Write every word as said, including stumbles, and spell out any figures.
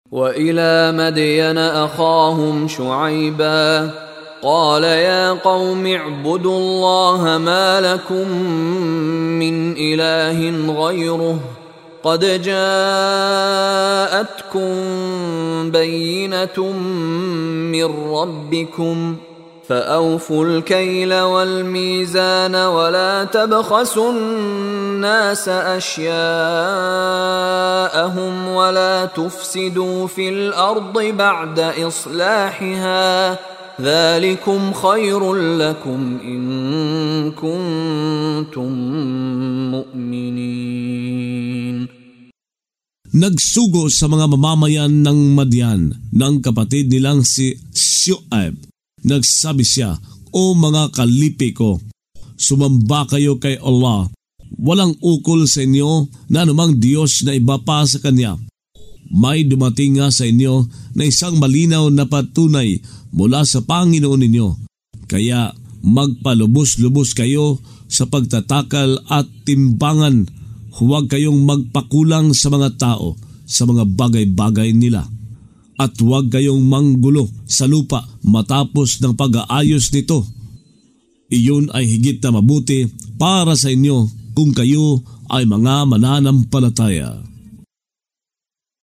وإلى مدين أخاهم شعيبا قال يا قوم اعبدوا الله ما لكم من إله غيره قد جاءتكم بينة من ربكم فأوفوا الكيل والميزان ولا تبخسوا الناس أشياءهم ولا تفسدوا في الأرض بعد إصلاحها ذلكم خير لكم إن كنتم مؤمنين. Nagsugo sa mga mamamayan ng Madian ng kapatid nilang si Shu'aib. Nagsabi siya, O mga kalipi ko, sumamba kayo kay Allah. Walang ukol sa inyo na anumang Diyos na iba pa sa Kanya. May dumating nga sa inyo na isang malinaw na patunay mula sa Panginoon ninyo. Kaya magpalubos-lubos kayo sa pagtatakal at timbangan. Huwag kayong magpakulang sa mga tao sa mga bagay-bagay nila. At huwag kayong manggulo sa lupa matapos ng pag-aayos nito. Iyon ay higit na mabuti para sa inyo kung kayo ay mga mananampalataya.